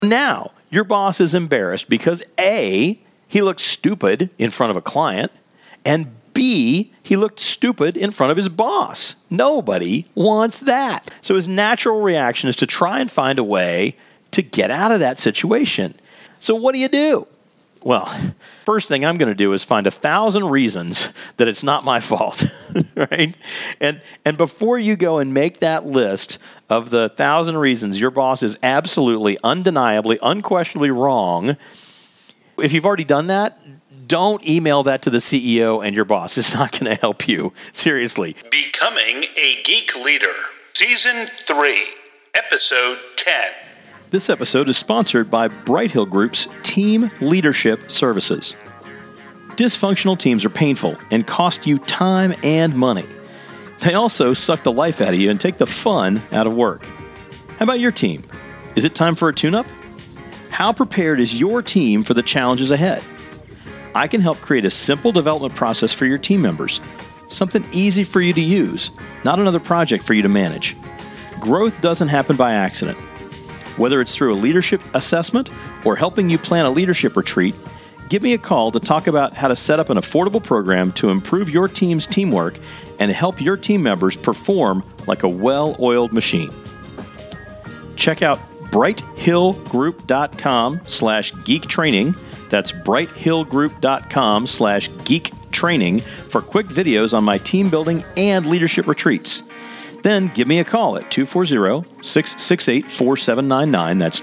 Now, your boss is embarrassed because A, he looked stupid in front of a client, and B, he looked stupid in front of his boss. Nobody wants that. So his natural reaction is to try and find a way to get out of that situation. So what do? Well, first thing I'm going to do is find 1,000 reasons that it's not my fault, right? And before you go and make that list of the 1,000 reasons your boss is absolutely, undeniably, unquestionably wrong, if you've already done that, don't email that to the CEO and your boss. It's not going to help you. Seriously. Becoming a Geek Leader, Season 3, Episode 10. This episode is sponsored by Bright Hill Group's Team Leadership Services. Dysfunctional teams are painful and cost you time and money. They also suck the life out of you and take the fun out of work. How about your team? Is it time for a tune-up? How prepared is your team for the challenges ahead? I can help create a simple development process for your team members. Something easy for you to use, not another project for you to manage. Growth doesn't happen by accident. Whether it's through a leadership assessment or helping you plan a leadership retreat, give me a call to talk about how to set up an affordable program to improve your team's teamwork and help your team members perform like a well-oiled machine. Check out brighthillgroup.com/geek training. That's brighthillgroup.com/geek training for quick videos on my team building and leadership retreats. Then give me a call at 240-668-4799. That's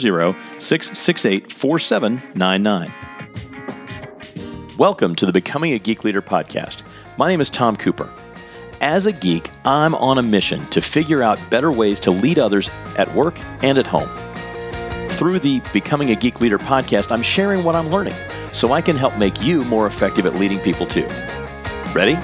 240-668-4799. Welcome to the Becoming a Geek Leader podcast. My name is Tom Cooper. As a geek, I'm on a mission to figure out better ways to lead others at work and at home. Through the Becoming a Geek Leader podcast, I'm sharing what I'm learning so I can help make you more effective at leading people too. Ready?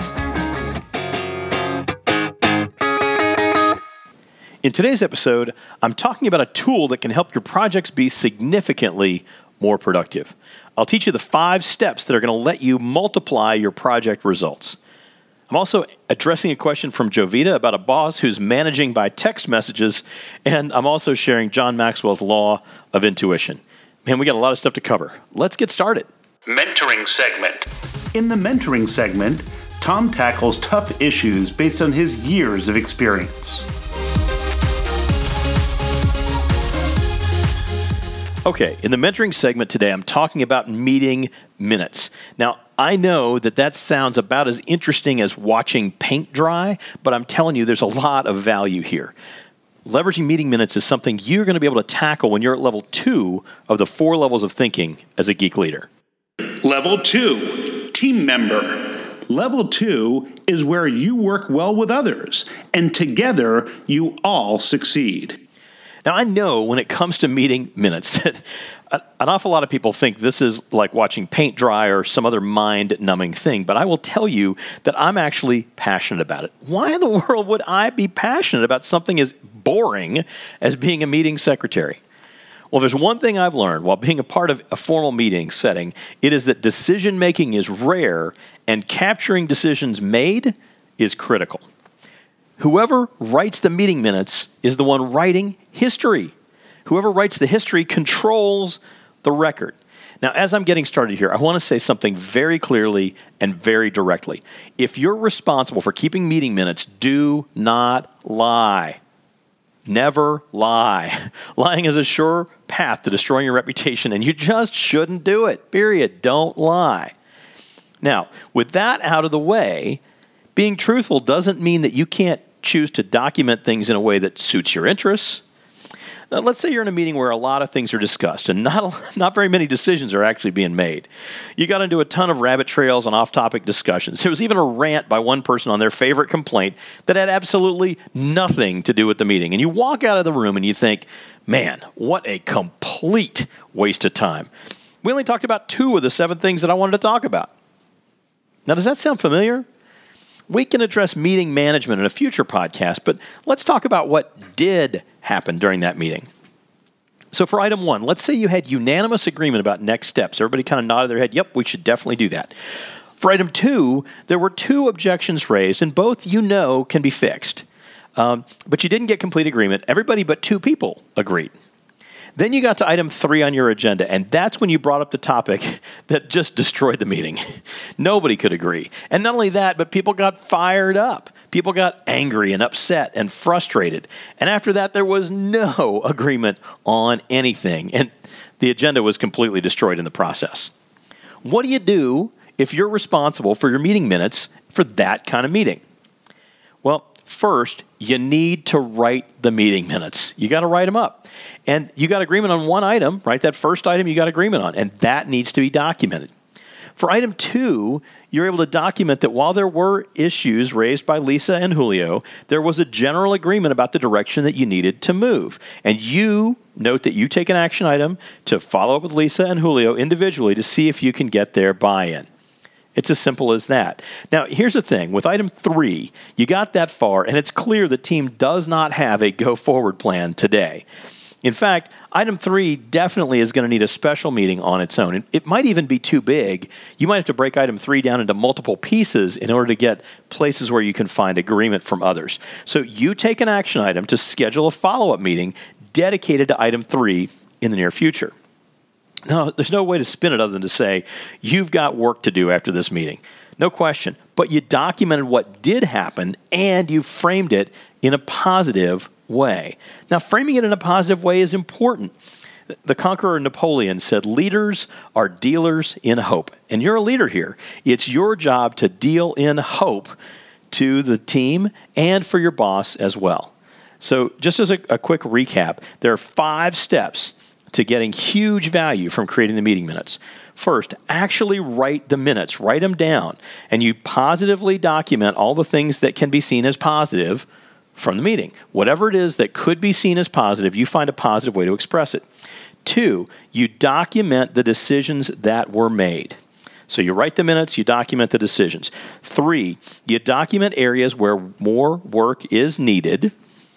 In today's episode, I'm talking about a tool that can help your projects be significantly more productive. I'll teach you the 5 steps that are going to let you multiply your project results. I'm also addressing a question from Jovita about a boss who's managing by text messages, and I'm also sharing John Maxwell's law of intuition. Man, we got a lot of stuff to cover. Let's get started. Mentoring segment. In the mentoring segment, Tom tackles tough issues based on his years of experience. Okay, in the mentoring segment today, I'm talking about meeting minutes. Now, I know that sounds about as interesting as watching paint dry, but I'm telling you, there's a lot of value here. Leveraging meeting minutes is something you're going to be able to tackle when you're at level 2 of the 4 levels of thinking as a geek leader. Level 2, team member. Level 2 is where you work well with others, and together you all succeed. Now, I know when it comes to meeting minutes that an awful lot of people think this is like watching paint dry or some other mind-numbing thing, but I will tell you that I'm actually passionate about it. Why in the world would I be passionate about something as boring as being a meeting secretary? Well, there's one thing I've learned while being a part of a formal meeting setting, it is that decision-making is rare and capturing decisions made is critical. Whoever writes the meeting minutes is the one writing history. Whoever writes the history controls the record. Now, as I'm getting started here, I want to say something very clearly and very directly. If you're responsible for keeping meeting minutes, do not lie. Never lie. Lying is a sure path to destroying your reputation, and you just shouldn't do it, period. Don't lie. Now, with that out of the way, being truthful doesn't mean that you can't choose to document things in a way that suits your interests. Now, let's say you're in a meeting where a lot of things are discussed and not very many decisions are actually being made. You got into a ton of rabbit trails and off-topic discussions. There was even a rant by one person on their favorite complaint that had absolutely nothing to do with the meeting. And you walk out of the room and you think, man, what a complete waste of time. We only talked about 2 of the 7 things that I wanted to talk about. Now, does that sound familiar? We can address meeting management in a future podcast, but let's talk about what did happen during that meeting. So for item 1, let's say you had unanimous agreement about next steps. Everybody kind of nodded their head, yep, we should definitely do that. For item 2, there were 2 objections raised, and both can be fixed. But you didn't get complete agreement. Everybody but 2 people agreed. Then you got to item 3 on your agenda, and that's when you brought up the topic that just destroyed the meeting. Nobody could agree. And not only that, but people got fired up. People got angry and upset and frustrated. And after that, there was no agreement on anything, and the agenda was completely destroyed in the process. What do you do if you're responsible for your meeting minutes for that kind of meeting? Well, first, you need to write the meeting minutes. You got to write them up. And you got agreement on one item, right? That first item you got agreement on, and that needs to be documented. For item 2, you're able to document that while there were issues raised by Lisa and Julio, there was a general agreement about the direction that you needed to move. And you note that you take an action item to follow up with Lisa and Julio individually to see if you can get their buy-in. It's as simple as that. Now, here's the thing. With item 3, you got that far, and it's clear the team does not have a go-forward plan today. In fact, item 3 definitely is going to need a special meeting on its own. It might even be too big. You might have to break item 3 down into multiple pieces in order to get places where you can find agreement from others. So you take an action item to schedule a follow-up meeting dedicated to item 3 in the near future. No, there's no way to spin it other than to say, you've got work to do after this meeting. No question. But you documented what did happen, and you framed it in a positive way. Now, framing it in a positive way is important. The conqueror Napoleon said, leaders are dealers in hope. And you're a leader here. It's your job to deal in hope to the team and for your boss as well. So just as a quick recap, there are 5 steps to getting huge value from creating the meeting minutes. First, actually write the minutes. Write them down. And you positively document all the things that can be seen as positive from the meeting. Whatever it is that could be seen as positive, you find a positive way to express it. 2, you document the decisions that were made. So you write the minutes, you document the decisions. 3, you document areas where more work is needed.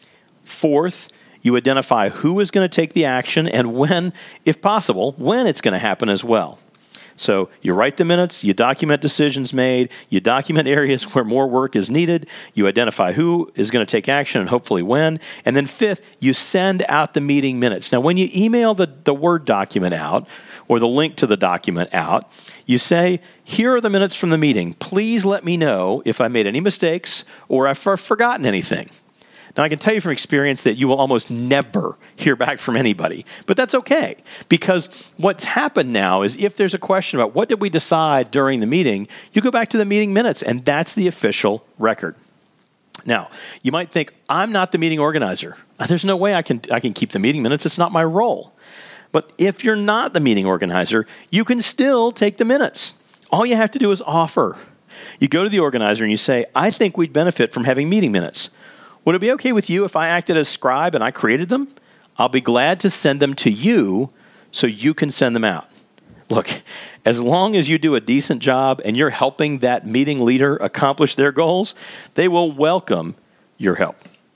4th, you identify who is going to take the action and when, if possible, when it's going to happen as well. So you write the minutes, you document decisions made, you document areas where more work is needed, you identify who is going to take action and hopefully when, and then 5th, you send out the meeting minutes. Now, when you email the Word document out or the link to the document out, you say, here are the minutes from the meeting. Please let me know if I made any mistakes or if I've forgotten anything. Now, I can tell you from experience that you will almost never hear back from anybody, but that's okay, because what's happened now is if there's a question about what did we decide during the meeting, you go back to the meeting minutes, and that's the official record. Now, you might think, I'm not the meeting organizer. There's no way I can keep the meeting minutes. It's not my role. But if you're not the meeting organizer, you can still take the minutes. All you have to do is offer. You go to the organizer and you say, I think we'd benefit from having meeting minutes. Would it be okay with you if I acted as scribe and I created them? I'll be glad to send them to you so you can send them out. Look, as long as you do a decent job and you're helping that meeting leader accomplish their goals, they will welcome your help.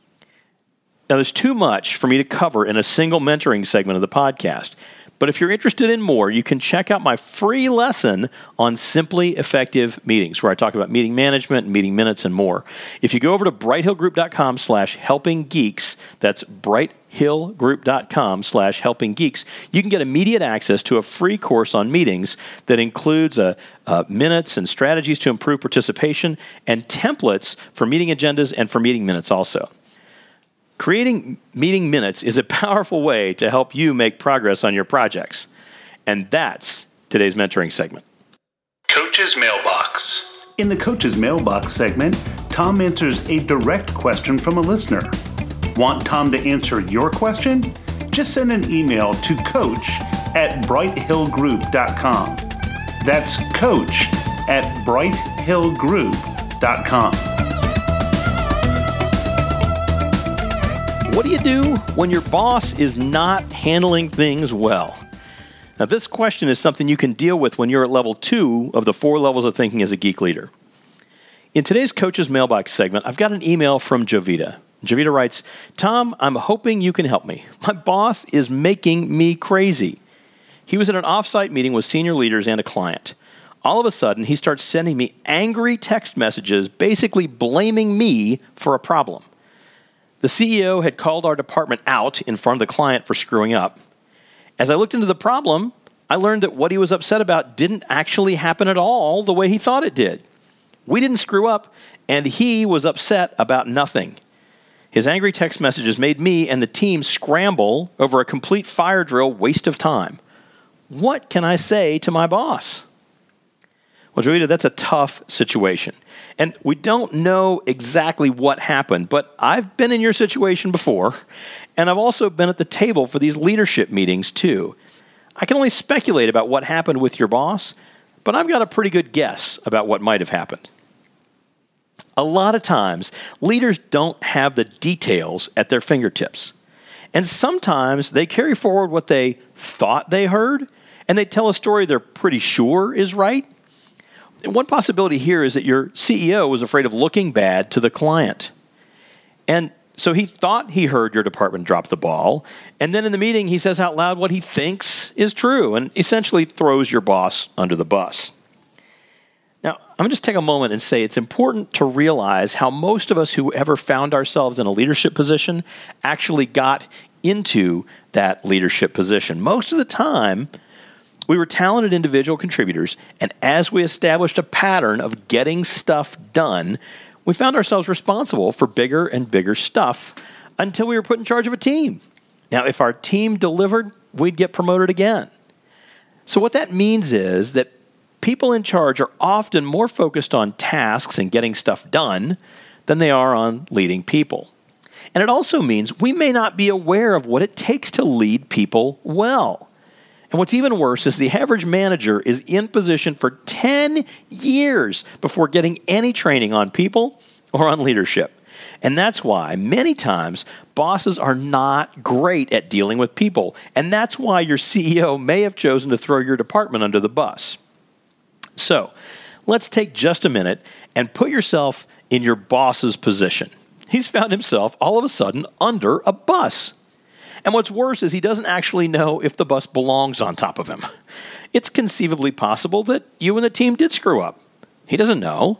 Now, there's too much for me to cover in a single mentoring segment of the podcast. But if you're interested in more, you can check out my free lesson on Simply Effective Meetings, where I talk about meeting management, meeting minutes, and more. If you go over to brighthillgroup.com/helpinggeeks, that's brighthillgroup.com/helpinggeeks, you can get immediate access to a free course on meetings that includes minutes and strategies to improve participation and templates for meeting agendas and for meeting minutes also. Creating meeting minutes is a powerful way to help you make progress on your projects. And that's today's mentoring segment. Coach's Mailbox. In the Coach's Mailbox segment, Tom answers a direct question from a listener. Want Tom to answer your question? Just send an email to coach@brighthillgroup.com. That's coach@brighthillgroup.com. What do you do when your boss is not handling things well? Now, this question is something you can deal with when you're at level 2 of the 4 levels of thinking as a geek leader. In today's Coach's Mailbox segment, I've got an email from Jovita. Jovita writes, Tom, I'm hoping you can help me. My boss is making me crazy. He was at an off-site meeting with senior leaders and a client. All of a sudden, he starts sending me angry text messages, basically blaming me for a problem. The CEO had called our department out in front of the client for screwing up. As I looked into the problem, I learned that what he was upset about didn't actually happen at all the way he thought it did. We didn't screw up, and he was upset about nothing. His angry text messages made me and the team scramble over a complete fire drill waste of time. What can I say to my boss? Well, Joita, that's a tough situation. And we don't know exactly what happened, but I've been in your situation before, and I've also been at the table for these leadership meetings too. I can only speculate about what happened with your boss, but I've got a pretty good guess about what might have happened. A lot of times, leaders don't have the details at their fingertips. And sometimes they carry forward what they thought they heard, and they tell a story they're pretty sure is right. One possibility here is that your CEO was afraid of looking bad to the client. And so he thought he heard your department drop the ball, and then in the meeting he says out loud what he thinks is true and essentially throws your boss under the bus. Now, I'm going to just take a moment and say it's important to realize how most of us who ever found ourselves in a leadership position actually got into that leadership position. Most of the time, we were talented individual contributors, and as we established a pattern of getting stuff done, we found ourselves responsible for bigger and bigger stuff until we were put in charge of a team. Now, if our team delivered, we'd get promoted again. So what that means is that people in charge are often more focused on tasks and getting stuff done than they are on leading people. And it also means we may not be aware of what it takes to lead people well. And what's even worse is the average manager is in position for 10 years before getting any training on people or on leadership. And that's why many times bosses are not great at dealing with people. And that's why your CEO may have chosen to throw your department under the bus. So let's take just a minute and put yourself in your boss's position. He's found himself all of a sudden under a bus. And what's worse is he doesn't actually know if the bus belongs on top of him. It's conceivably possible that you and the team did screw up. He doesn't know.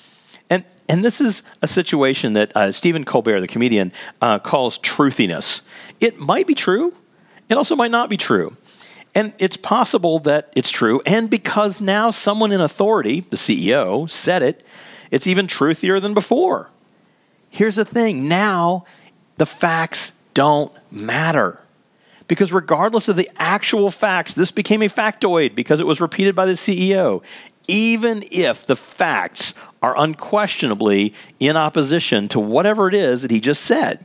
And this is a situation that Stephen Colbert, the comedian, calls truthiness. It might be true. It also might not be true. And it's possible that it's true. And because now someone in authority, the CEO, said it, it's even truthier than before. Here's the thing. Now the facts don't matter. Because regardless of the actual facts, this became a factoid because it was repeated by the CEO. Even if the facts are unquestionably in opposition to whatever it is that he just said.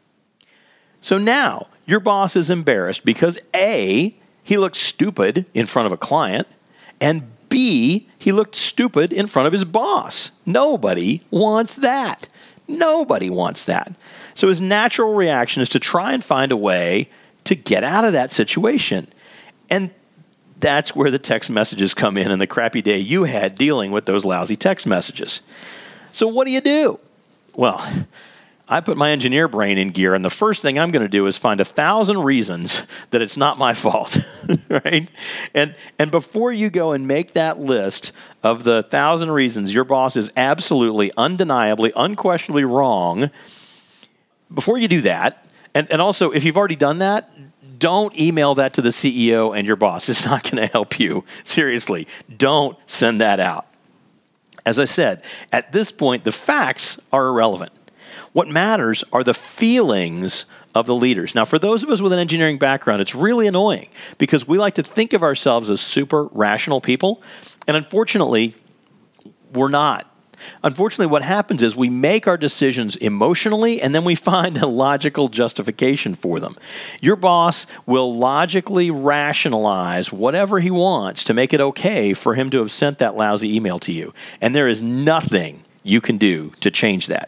So now your boss is embarrassed because A, he looked stupid in front of a client, and B, he looked stupid in front of his boss. Nobody wants that. Nobody wants that. So his natural reaction is to try and find a way to get out of that situation. And that's where the text messages come in and the crappy day you had dealing with those lousy text messages. So what do? Well, I put my engineer brain in gear, and the first thing I'm going to do is find 1,000 reasons that it's not my fault, right? And before you go and make that list of the 1,000 reasons your boss is absolutely, undeniably, unquestionably wrong, before you do that, and also if you've already done that, don't email that to the CEO and your boss. It's not going to help you. Seriously, don't send that out. As I said, at this point, the facts are irrelevant. What matters are the feelings of the leaders. Now, for those of us with an engineering background, it's really annoying because we like to think of ourselves as super rational people, and unfortunately, we're not. Unfortunately, what happens is we make our decisions emotionally, and then we find a logical justification for them. Your boss will logically rationalize whatever he wants to make it okay for him to have sent that lousy email to you, and there is nothing you can do to change that.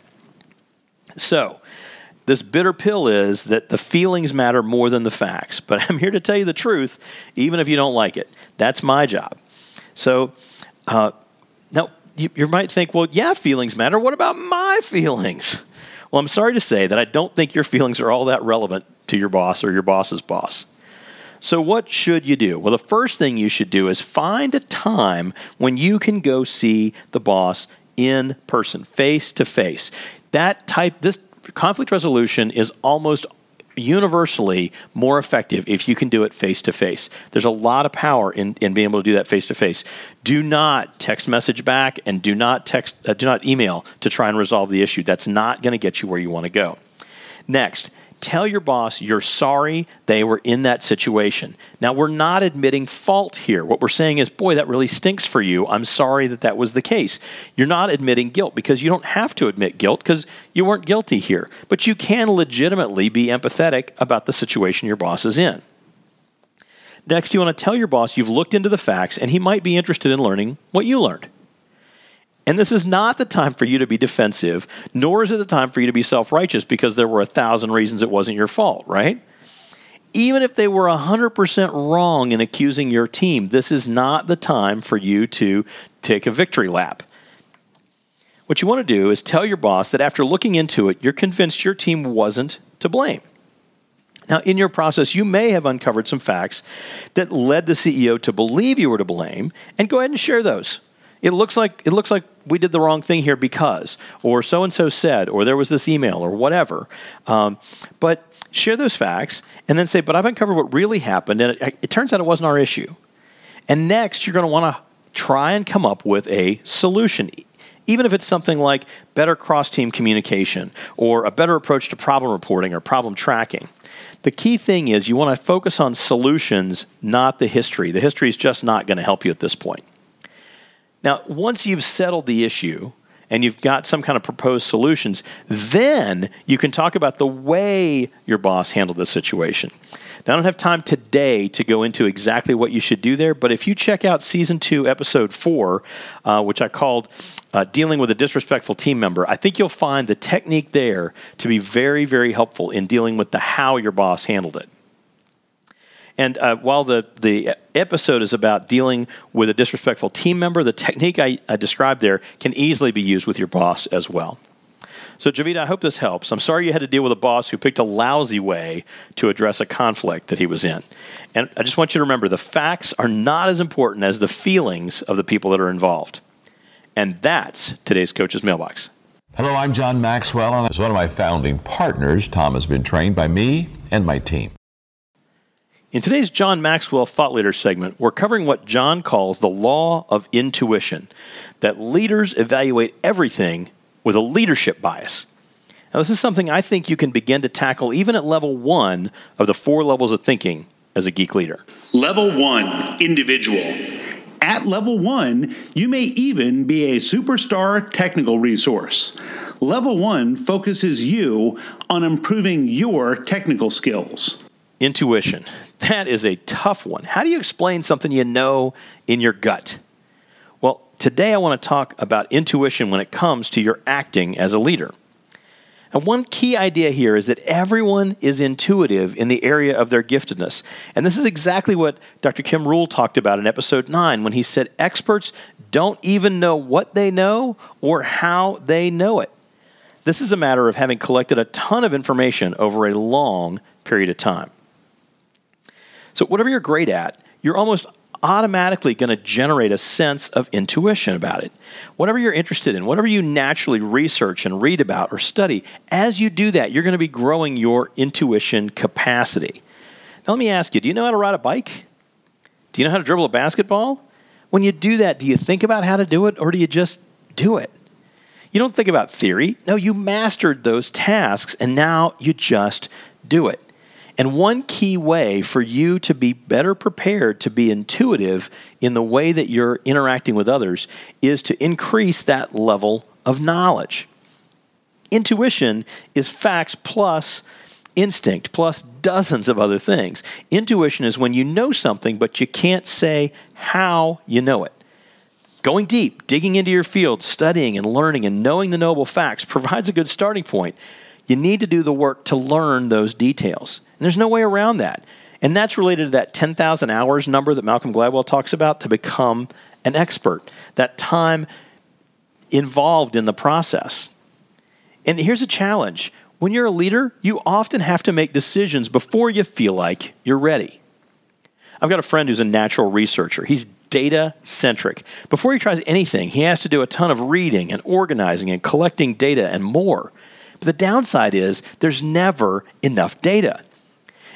So, this bitter pill is that the feelings matter more than the facts. But I'm here to tell you the truth, even if you don't like it. That's my job. So, now, you might think, well, yeah, feelings matter. What about my feelings? Well, I'm sorry to say that I don't think your feelings are all that relevant to your boss or your boss's boss. So what should you do? Well, the first thing you should do is find a time when you can go see the boss in person, face to face. This conflict resolution is almost universally more effective if you can do it face-to-face. There's a lot of power in being able to do that face-to-face. Do not text message back and do not email to try and resolve the issue. That's not going to get you where you want to go. Next, tell your boss you're sorry they were in that situation. Now, we're not admitting fault here. What we're saying is, boy, that really stinks for you. I'm sorry that was the case. You're not admitting guilt because you don't have to admit guilt because you weren't guilty here. But you can legitimately be empathetic about the situation your boss is in. Next, you want to tell your boss you've looked into the facts and he might be interested in learning what you learned. And this is not the time for you to be defensive, nor is it the time for you to be self-righteous because there were 1,000 reasons it wasn't your fault, right? Even if they were 100% wrong in accusing your team, this is not the time for you to take a victory lap. What you want to do is tell your boss that after looking into it, you're convinced your team wasn't to blame. Now, in your process, you may have uncovered some facts that led the CEO to believe you were to blame, and go ahead and share those. It looks like we did the wrong thing here because, or so-and-so said, or there was this email, or whatever. But share those facts, and then say, but I've uncovered what really happened, and it turns out it wasn't our issue. And next, you're going to want to try and come up with a solution, even if it's something like better cross-team communication, or a better approach to problem reporting or problem tracking. The key thing is you want to focus on solutions, not the history. The history is just not going to help you at this point. Now, once you've settled the issue and you've got some kind of proposed solutions, then you can talk about the way your boss handled the situation. Now, I don't have time today to go into exactly what you should do there, but if you check out Season 2, Episode 4, which I called Dealing with a Disrespectful Team Member, I think you'll find the technique there to be very, very helpful in dealing with the how your boss handled it. And while the episode is about dealing with a disrespectful team member, the technique I described there can easily be used with your boss as well. So, Javita, I hope this helps. I'm sorry you had to deal with a boss who picked a lousy way to address a conflict that he was in. And I just want you to remember, the facts are not as important as the feelings of the people that are involved. And that's today's Coach's Mailbox. Hello, I'm John Maxwell, and as one of my founding partners, Tom has been trained by me and my team. In today's John Maxwell Thought Leader segment, we're covering what John calls the law of intuition, that leaders evaluate everything with a leadership bias. Now, this is something I think you can begin to tackle even at level 1 of the 4 levels of thinking as a geek leader. Level 1, individual. At level 1, you may even be a superstar technical resource. Level 1 focuses you on improving your technical skills. Intuition. That is a tough one. How do you explain something you know in your gut? Well, today I want to talk about intuition when it comes to your acting as a leader. And one key idea here is that everyone is intuitive in the area of their giftedness. And this is exactly what Dr. Kim Rule talked about in episode 9 when he said experts don't even know what they know or how they know it. This is a matter of having collected a ton of information over a long period of time. So whatever you're great at, you're almost automatically going to generate a sense of intuition about it. Whatever you're interested in, whatever you naturally research and read about or study, as you do that, you're going to be growing your intuition capacity. Now let me ask you, do you know how to ride a bike? Do you know how to dribble a basketball? When you do that, do you think about how to do it or do you just do it? You don't think about theory. No, you mastered those tasks and now you just do it. And one key way for you to be better prepared to be intuitive in the way that you're interacting with others is to increase that level of knowledge. Intuition is facts plus instinct plus dozens of other things. Intuition is when you know something, but you can't say how you know it. Going deep, digging into your field, studying and learning and knowing the knowable facts provides a good starting point. You need to do the work to learn those details. And there's no way around that. And that's related to that 10,000 hours number that Malcolm Gladwell talks about to become an expert, that time involved in the process. And here's a challenge. When you're a leader, you often have to make decisions before you feel like you're ready. I've got a friend who's a natural researcher. He's data-centric. Before he tries anything, he has to do a ton of reading and organizing and collecting data and more. But the downside is there's never enough data.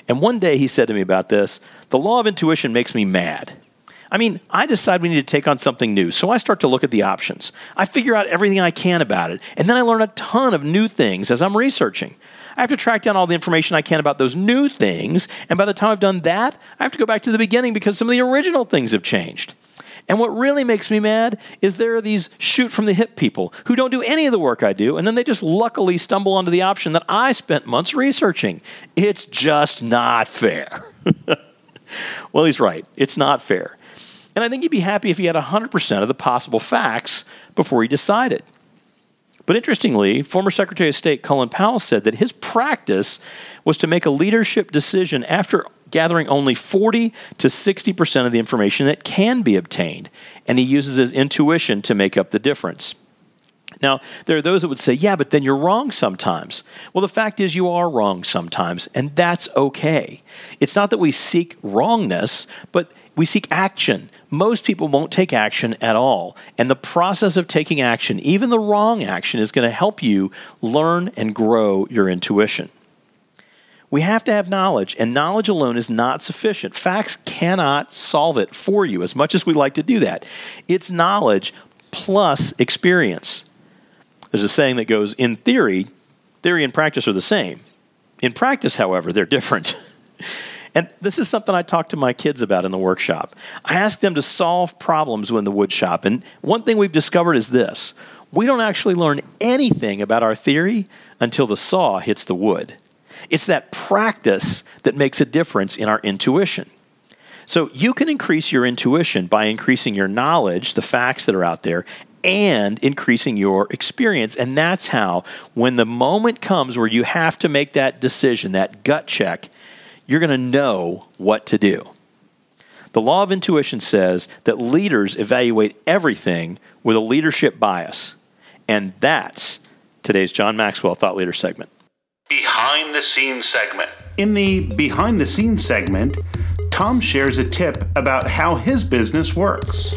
And one day he said to me about this, the law of intuition makes me mad. I mean, I decide we need to take on something new, so I start to look at the options. I figure out everything I can about it, and then I learn a ton of new things as I'm researching. I have to track down all the information I can about those new things, and by the time I've done that, I have to go back to the beginning because some of the original things have changed. And what really makes me mad is there are these shoot-from-the-hip people who don't do any of the work I do, and then they just luckily stumble onto the option that I spent months researching. It's just not fair. Well, he's right. It's not fair. And I think he'd be happy if he had 100% of the possible facts before he decided. But interestingly, former Secretary of State Colin Powell said that his practice was to make a leadership decision after gathering only 40 to 60% of the information that can be obtained, and he uses his intuition to make up the difference. Now, there are those that would say, yeah, but then you're wrong sometimes. Well, the fact is you are wrong sometimes, and that's okay. It's not that we seek wrongness, but we seek action. Most people won't take action at all, and the process of taking action, even the wrong action, is going to help you learn and grow your intuition. We have to have knowledge, and knowledge alone is not sufficient. Facts cannot solve it for you, as much as we like to do that. It's knowledge plus experience. There's a saying that goes, in theory and practice are the same. In practice, however, they're different. And this is something I talk to my kids about in the workshop. I ask them to solve problems in the wood shop, and one thing we've discovered is this. We don't actually learn anything about our theory until the saw hits the wood. It's that practice that makes a difference in our intuition. So you can increase your intuition by increasing your knowledge, the facts that are out there, and increasing your experience. And that's how, when the moment comes where you have to make that decision, that gut check, you're going to know what to do. The law of intuition says that leaders evaluate everything with a leadership bias. And that's today's John Maxwell Thought Leader segment. Behind the Scenes segment. In the Behind the Scenes segment, Tom shares a tip about how his business works.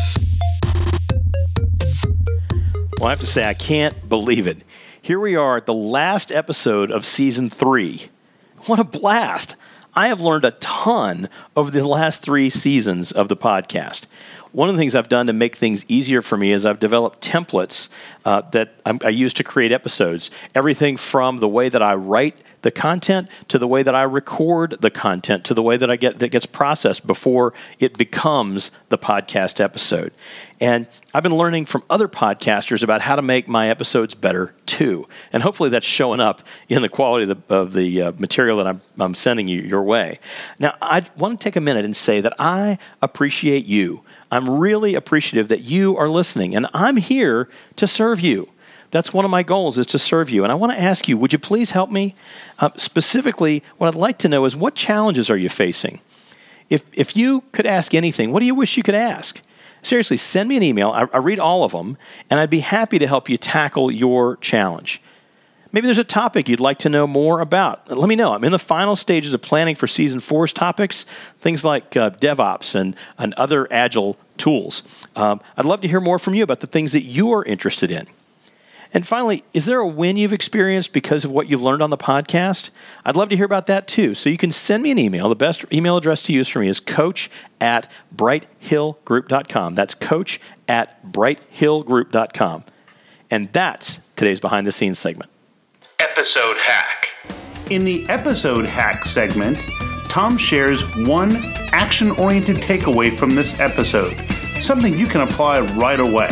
Well, I have to say, I can't believe it. Here we are at the last episode of Season 3. What a blast. I have learned a ton over the last 3 seasons of the podcast. One of the things I've done to make things easier for me is I've developed templates that I use to create episodes. Everything from the way that I write the content to the way that I record the content to the way that that gets processed before it becomes the podcast episode. And I've been learning from other podcasters about how to make my episodes better too. And hopefully that's showing up in the quality of the material that I'm sending you your way. Now, I want to take a minute and say that I appreciate you. I'm really appreciative that you are listening, and I'm here to serve you. That's one of my goals, is to serve you. And I want to ask you, would you please help me? Specifically, what I'd like to know is, what challenges are you facing? If you could ask anything, what do you wish you could ask? Seriously, send me an email. I read all of them, and I'd be happy to help you tackle your challenge. Maybe there's a topic you'd like to know more about. Let me know. I'm in the final stages of planning for Season 4's topics, things like DevOps and other Agile tools. I'd love to hear more from you about the things that you are interested in. And finally, is there a win you've experienced because of what you've learned on the podcast? I'd love to hear about that too. So you can send me an email. The best email address to use for me is coach@brighthillgroup.com. That's coach@brighthillgroup.com. And that's today's Behind the Scenes segment. Episode Hack. In the Episode Hack segment, Tom shares one action-oriented takeaway from this episode, something you can apply right away.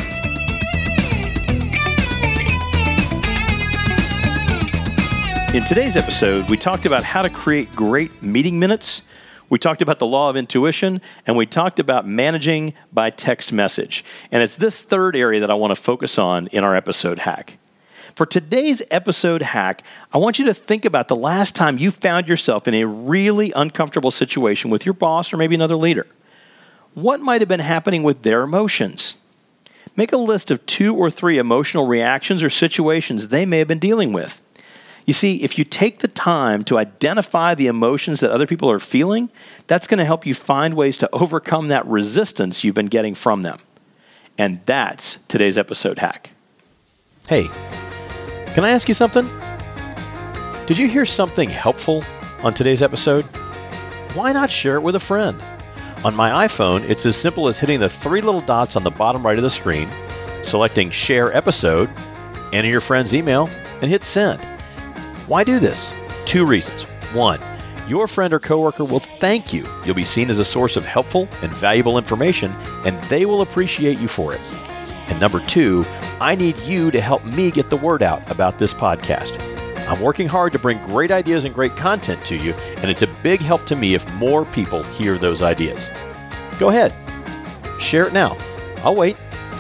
In today's episode, we talked about how to create great meeting minutes. We talked about the law of intuition, and we talked about managing by text message. And it's this third area that I want to focus on in our episode hack. For today's episode hack, I want you to think about the last time you found yourself in a really uncomfortable situation with your boss or maybe another leader. What might have been happening with their emotions? Make a list of 2 or 3 emotional reactions or situations they may have been dealing with. You see, if you take the time to identify the emotions that other people are feeling, that's going to help you find ways to overcome that resistance you've been getting from them. And that's today's episode hack. Hey, can I ask you something? Did you hear something helpful on today's episode? Why not share it with a friend? On my iPhone, it's as simple as hitting the three little dots on the bottom right of the screen, selecting Share Episode, enter your friend's email, and hit Send. Why do this? 2 reasons. 1, your friend or coworker will thank you. You'll be seen as a source of helpful and valuable information, and they will appreciate you for it. And number 2, I need you to help me get the word out about this podcast. I'm working hard to bring great ideas and great content to you, and it's a big help to me if more people hear those ideas. Go ahead. Share it now. I'll wait.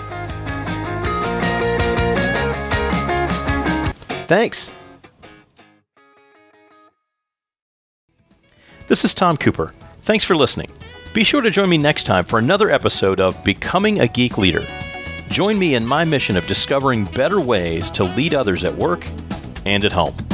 Thanks. This is Tom Cooper. Thanks for listening. Be sure to join me next time for another episode of Becoming a Geek Leader. Join me in my mission of discovering better ways to lead others at work and at home.